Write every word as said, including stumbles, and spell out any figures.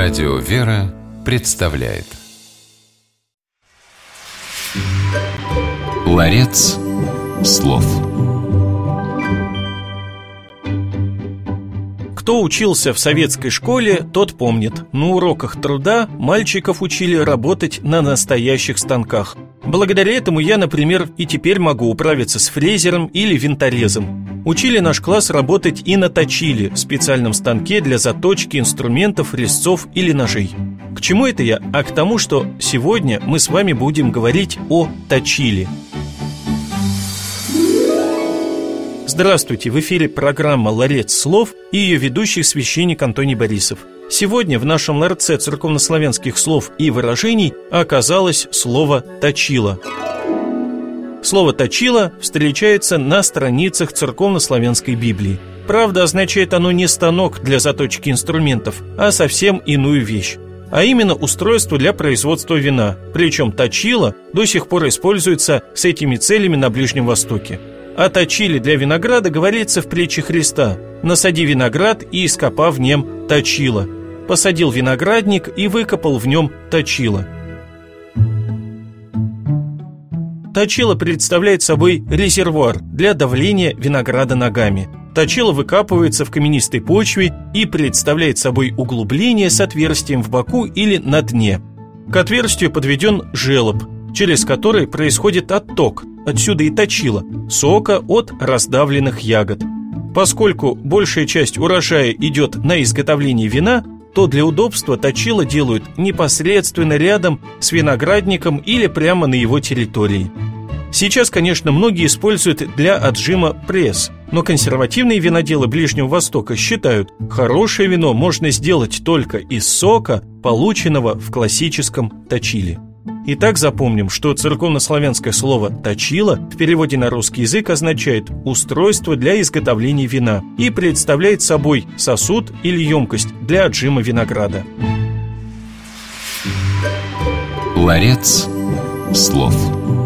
Радио «Вера» представляет Ларец слов. Кто учился в советской школе, тот помнит. На уроках труда мальчиков учили работать на настоящих станках. Благодаря этому я, например, и теперь могу управиться с фрезером или винторезом. Учили наш класс работать и на точиле, специальном станке для заточки инструментов, резцов или ножей. К чему это я? А к тому, что сегодня мы с вами будем говорить о точиле. Здравствуйте, в эфире программа «Ларец слов» и ее ведущий священник Антоний Борисов. Сегодня в нашем ларце церковнославянских слов и выражений оказалось слово «точило». Слово «точило» встречается на страницах церковнославянской Библии. Правда, означает оно не станок для заточки инструментов, а совсем иную вещь. А именно устройство для производства вина. Причем точило до сих пор используется с этими целями на Ближнем Востоке. О точиле для винограда говорится в притче Христа: «Насади виноград и ископа в нем точило». Посадил виноградник и выкопал в нем точило. Точило представляет собой резервуар для давления винограда ногами. Точило выкапывается в каменистой почве и представляет собой углубление с отверстием в боку или на дне. К отверстию подведен желоб, через который происходит отток, отсюда и точило, сока от раздавленных ягод. Поскольку большая часть урожая идет на изготовление вина, то для удобства точило делают непосредственно рядом с виноградником или прямо на его территории. Сейчас, конечно, многие используют для отжима пресс, но консервативные виноделы Ближнего Востока считают, хорошее вино можно сделать только из сока, полученного в классическом точиле. Итак, запомним, что церковнославянское слово «точило» в переводе на русский язык означает «устройство для изготовления вина» и представляет собой сосуд или емкость для отжима винограда. Ларец слов.